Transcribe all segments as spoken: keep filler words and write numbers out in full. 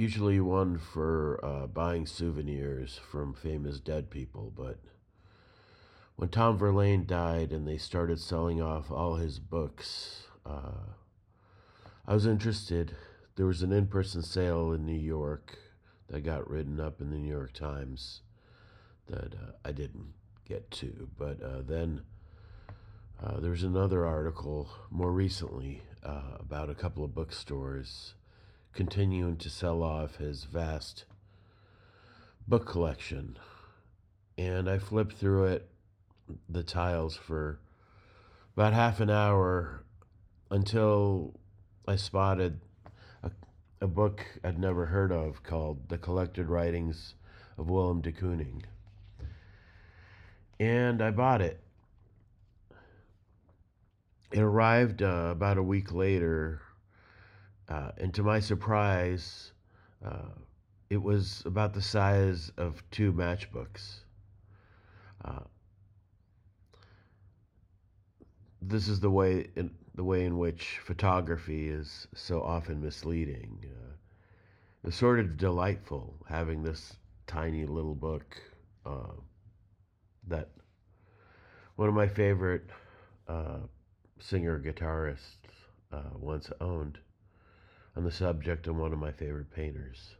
usually one for uh, buying souvenirs from famous dead people, but when Tom Verlaine died and they started selling off all his books, uh, I was interested. There was an in person sale in New York that got written up in the New York Times that uh, I didn't get to, but uh, then uh, there was another article more recently uh, about a couple of bookstores continuing to sell off his vast book collection. And I flipped through it, the tiles, for about half an hour until I spotted a, a book I'd never heard of called The Collected Writings of Willem de Kooning. And I bought it. It arrived uh, about a week later, uh, and to my surprise, uh, it was about the size of two matchbooks. Uh, this is the way in the way in which photography is so often misleading. Uh, it's sort of delightful having this tiny little book uh, that one of my favorite uh, singer guitarists uh, once owned on the subject of one of my favorite painters.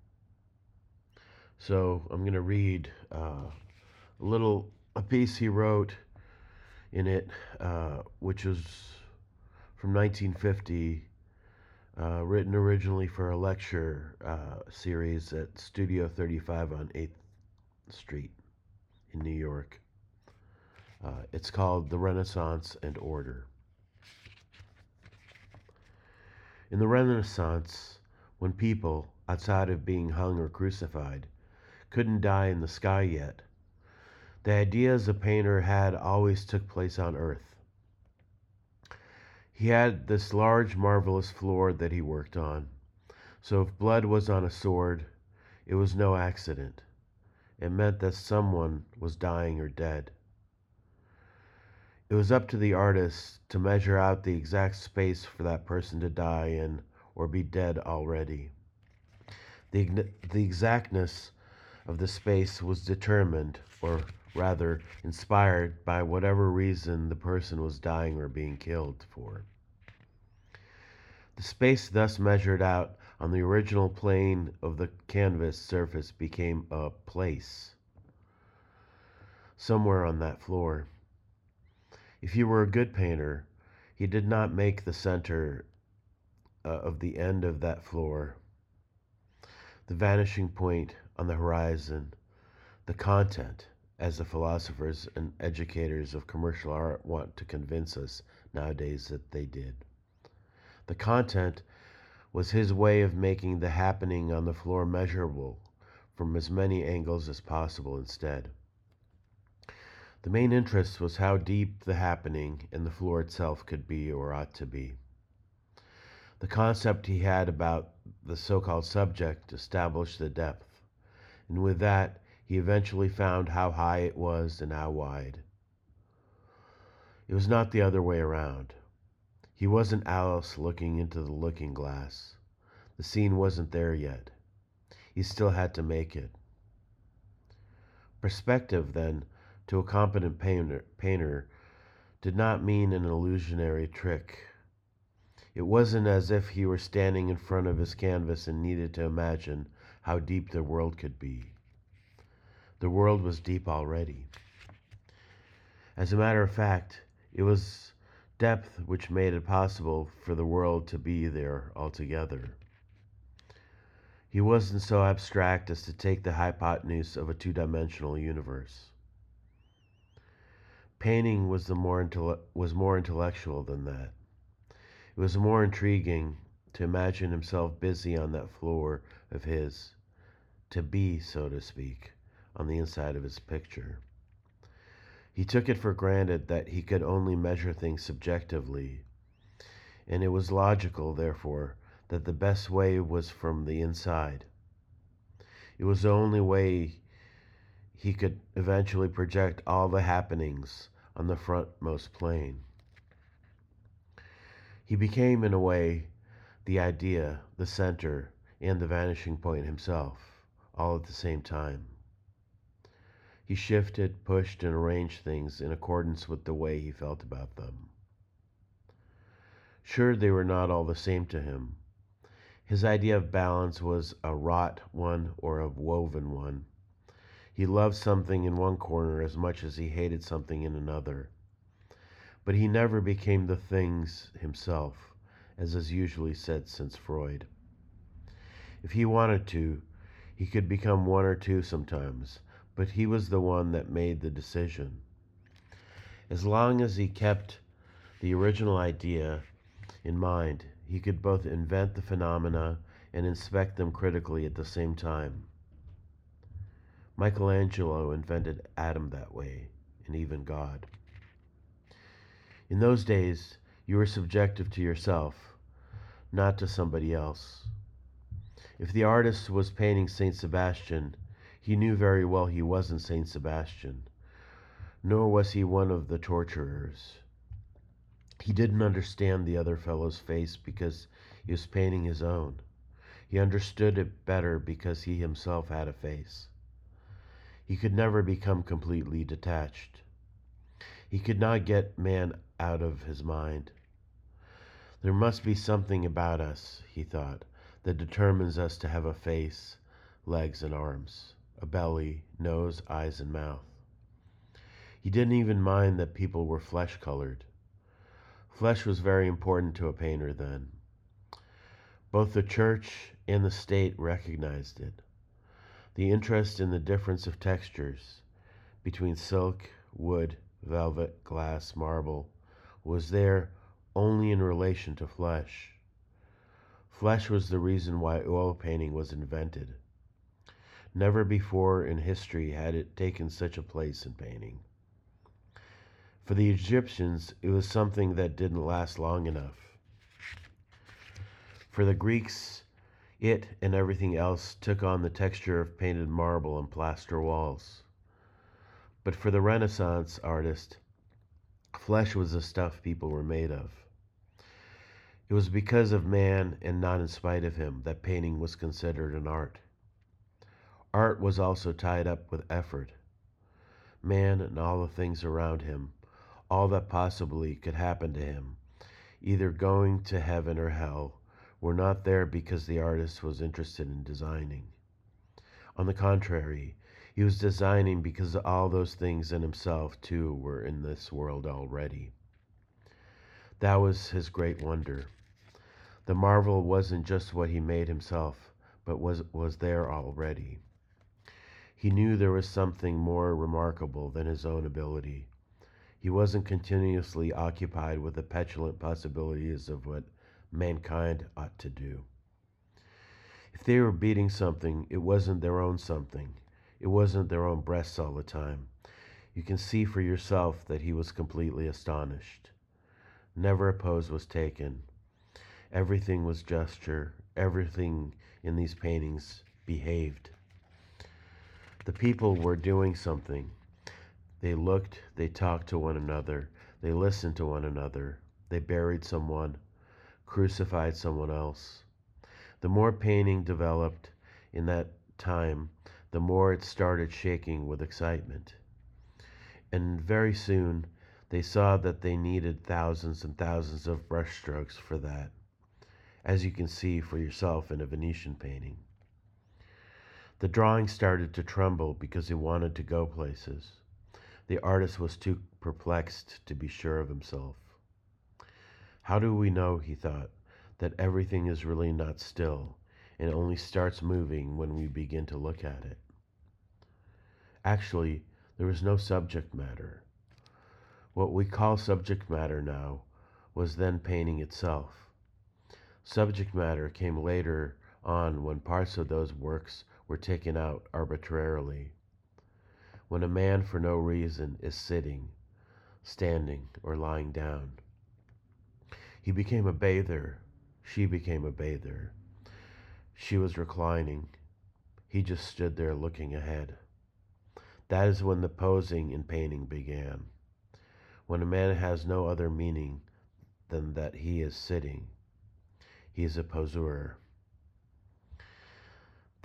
So I'm going to read uh, a little a piece he wrote in it, uh, which was from nineteen fifty, uh, written originally for a lecture uh, series at Studio thirty-five on eighth Street in New York. Uh, it's called The Renaissance and Order. In the Renaissance, when people, outside of being hung or crucified, couldn't die in the sky yet, the ideas a painter had always took place on earth. He had this large, marvelous floor that he worked on, so if blood was on a sword, it was no accident. It meant that someone was dying or dead. It was up to the artist to measure out the exact space for that person to die in or be dead already. The, the exactness of the space was determined, or rather inspired, by whatever reason the person was dying or being killed for. The space thus measured out on the original plane of the canvas surface became a place somewhere on that floor. If he were a good painter, he did not make the center uh, of the end of that floor, the vanishing point on the horizon, the content, as the philosophers and educators of commercial art want to convince us nowadays that they did. The content was his way of making the happening on the floor measurable from as many angles as possible instead. The main interest was how deep the happening and the floor itself could be or ought to be. The concept he had about the so-called subject established the depth, and with that he eventually found how high it was and how wide. It was not the other way around. He wasn't Alice looking into the looking glass. The scene wasn't there yet. He still had to make it. Perspective, then, to a competent painter, painter did not mean an illusionary trick. It wasn't as if he were standing in front of his canvas and needed to imagine how deep the world could be. The world was deep already. As a matter of fact, it was depth which made it possible for the world to be there altogether. He wasn't so abstract as to take the hypotenuse of a two-dimensional universe. Painting was the more intelle- was more intellectual than that. It was more intriguing to imagine himself busy on that floor of his, to be, so to speak, on the inside of his picture. He took it for granted that he could only measure things subjectively, and it was logical, therefore, that the best way was from the inside. It was the only way he could eventually project all the happenings on the frontmost plane. He became, in a way, the idea, the center, and the vanishing point himself, all at the same time. He shifted, pushed, and arranged things in accordance with the way he felt about them. Sure, they were not all the same to him. His idea of balance was a wrought one or a woven one. He loved something in one corner as much as he hated something in another. But he never became the things himself, as is usually said since Freud. If he wanted to, he could become one or two sometimes, but he was the one that made the decision. As long as he kept the original idea in mind, he could both invent the phenomena and inspect them critically at the same time. Michelangelo invented Adam that way, and even God. In those days, you were subjective to yourself, not to somebody else. If the artist was painting Saint Sebastian, he knew very well he wasn't Saint Sebastian, nor was he one of the torturers. He didn't understand the other fellow's face because he was painting his own. He understood it better because he himself had a face. He could never become completely detached. He could not get man out of his mind. There must be something about us, he thought, that determines us to have a face, legs and arms, a belly, nose, eyes and mouth. He didn't even mind that people were flesh-colored. Flesh was very important to a painter then. Both the church and the state recognized it. The interest in the difference of textures between silk, wood, velvet, glass, marble was there only in relation to flesh. Flesh was the reason why oil painting was invented. Never before in history had it taken such a place in painting. For the Egyptians, it was something that didn't last long enough. For the Greeks, it and everything else took on the texture of painted marble and plaster walls. But for the Renaissance artist, flesh was the stuff people were made of. It was because of man and not in spite of him that painting was considered an art. Art was also tied up with effort. Man and all the things around him, all that possibly could happen to him, either going to heaven or hell, were not there because the artist was interested in designing. On the contrary, he was designing because all those things in himself too were in this world already. That was his great wonder. The marvel wasn't just what he made himself, but was, was there already. He knew there was something more remarkable than his own ability. He wasn't continuously occupied with the petulant possibilities of what mankind ought to do. If they were beating something, it wasn't their own something. It wasn't their own breasts all the time. You can see for yourself that he was completely astonished. Never a pose was taken. Everything was gesture. Everything in these paintings behaved. The people were doing something. They looked, they talked to one another, they listened to one another, they buried someone, crucified someone else. The more painting developed in that time, the more it started shaking with excitement. And very soon, they saw that they needed thousands and thousands of brushstrokes for that, as you can see for yourself in a Venetian painting. The drawing started to tremble because he wanted to go places. The artist was too perplexed to be sure of himself. How do we know, he thought, that everything is really not still and only starts moving when we begin to look at it? Actually, there was no subject matter. What we call subject matter now was then painting itself. Subject matter came later on when parts of those works were taken out arbitrarily. When a man for no reason is sitting, standing, or lying down. He became a bather. She became a bather. She was reclining. He just stood there looking ahead. That is when the posing in painting began. When a man has no other meaning than that he is sitting, he is a poseur.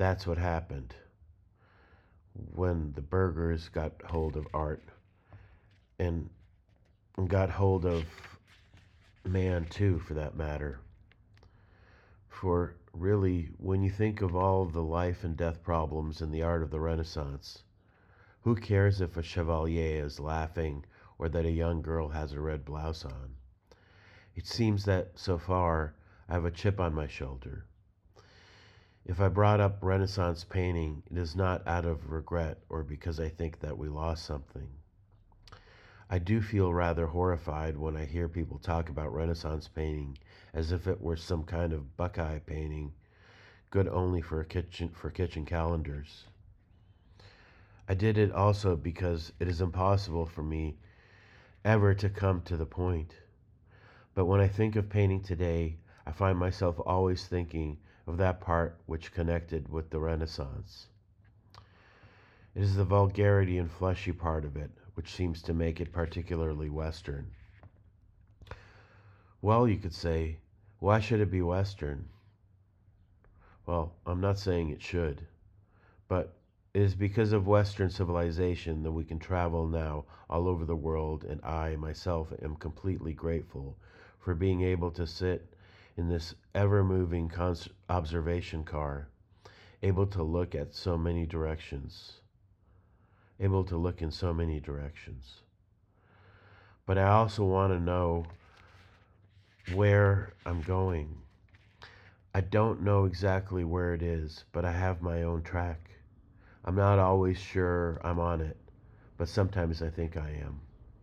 that's what happened when the burghers got hold of art and got hold of man too, for that matter. For really, when you think of all of the life and death problems in the art of the Renaissance, who cares if a chevalier is laughing or that a young girl has a red blouse on? It seems that, so far, I have a chip on my shoulder. If I brought up Renaissance painting, it is not out of regret or because I think that we lost something. I do feel rather horrified when I hear people talk about Renaissance painting as if it were some kind of Buckeye painting, good only for kitchen for kitchen calendars. I did it also because it is impossible for me ever to come to the point. But when I think of painting today, I find myself always thinking of that part which connected with the Renaissance. It is the vulgarity and fleshy part of it which seems to make it particularly Western. Well, you could say, why should it be Western? Well, I'm not saying it should, but it is because of Western civilization that we can travel now all over the world, and I myself am completely grateful for being able to sit in this ever-moving cons- observation car, able to look at so many directions, able to look in so many directions. But I also want to know where I'm going. I don't know exactly where it is, but I have my own track. I'm not always sure I'm on it, but sometimes I think I am.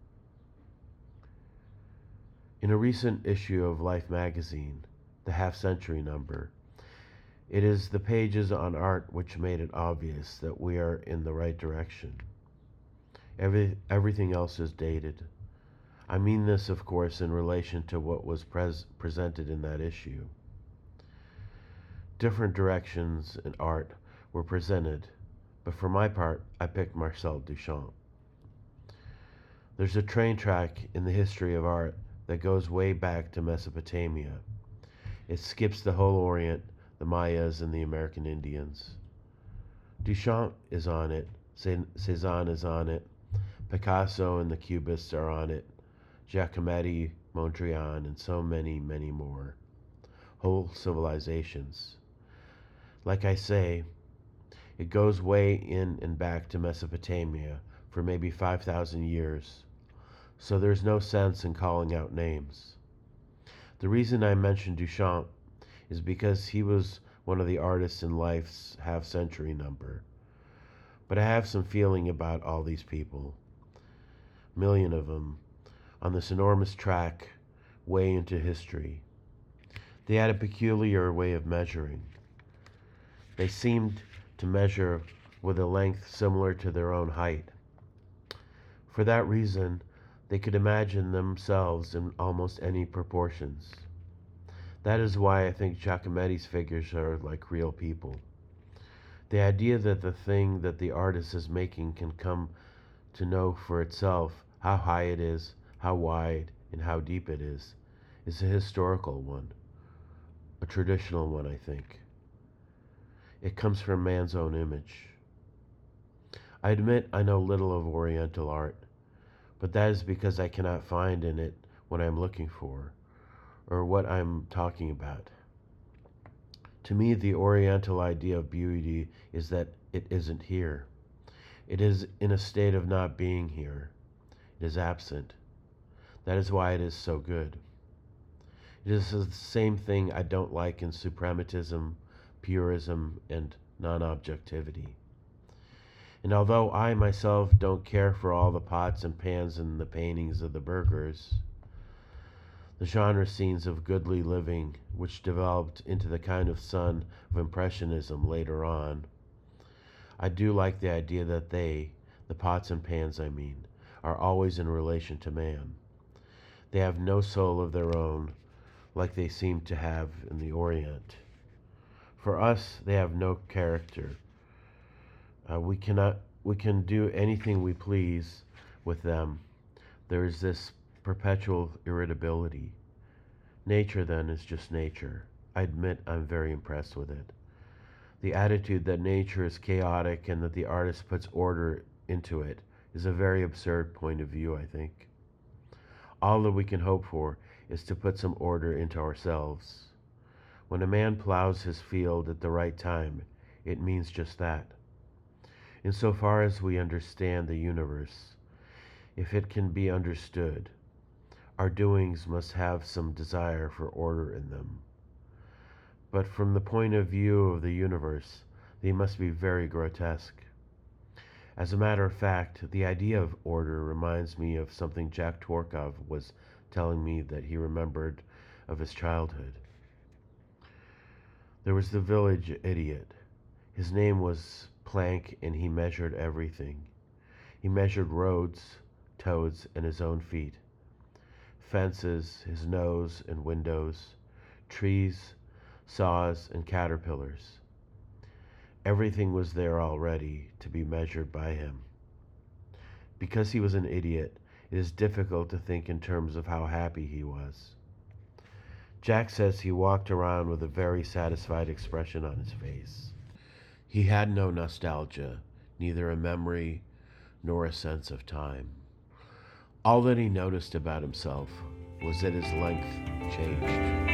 In a recent issue of Life magazine, the half century number, it is the pages on art which made it obvious that we are in the right direction. Every, everything else is dated. I mean this, of course, in relation to what was pres- presented in that issue. Different directions in art were presented, but for my part, I picked Marcel Duchamp. There's a train track in the history of art that goes way back to Mesopotamia. It skips the whole Orient, the Mayas, and the American Indians. Duchamp is on it, Cézanne is on it, Picasso and the Cubists are on it, Giacometti, Mondrian, and so many, many more. Whole civilizations. Like I say, it goes way in and back to Mesopotamia for maybe five thousand years, so there's no sense in calling out names. The reason I mention Duchamp is because he was one of the artists in Life's half-century number. But I have some feeling about all these people, a million of them, on this enormous track way into history. They had a peculiar way of measuring. They seemed to measure with a length similar to their own height. For that reason, they could imagine themselves in almost any proportions. That is why I think Giacometti's figures are like real people. The idea that the thing that the artist is making can come to know for itself how high it is, how wide, and how deep it is, is a historical one, a traditional one, I think. It comes from man's own image. I admit I know little of Oriental art, but that is because I cannot find in it what I'm looking for, or what I'm talking about. To me, the Oriental idea of beauty is that it isn't here. It is in a state of not being here. It is absent. That is why it is so good. It is the same thing I don't like in suprematism, purism, and non-objectivity. And although I myself don't care for all the pots and pans in the paintings of the burghers, the genre scenes of goodly living, which developed into the kind of sun of Impressionism later on, I do like the idea that they, the pots and pans I mean, are always in relation to man. They have no soul of their own, like they seem to have in the Orient. For us, they have no character. Uh, we cannot, we can do anything we please with them. There is this perpetual irritability. Nature, then, is just nature. I admit I'm very impressed with it. The attitude that nature is chaotic and that the artist puts order into it is a very absurd point of view, I think. All that we can hope for is to put some order into ourselves. When a man plows his field at the right time, it means just that. Insofar as we understand the universe, if it can be understood, our doings must have some desire for order in them. But from the point of view of the universe, they must be very grotesque. As a matter of fact, the idea of order reminds me of something Jack Tworkov was telling me that he remembered of his childhood. There was the village idiot. His name was Plank, and he measured everything. He measured roads, toads, and his own feet, fences, his nose and windows, trees, saws, and caterpillars. Everything was there already to be measured by him. Because he was an idiot, it is difficult to think in terms of how happy he was. Jack says he walked around with a very satisfied expression on his face. He had no nostalgia, neither a memory nor a sense of time. All that he noticed about himself was that his length changed.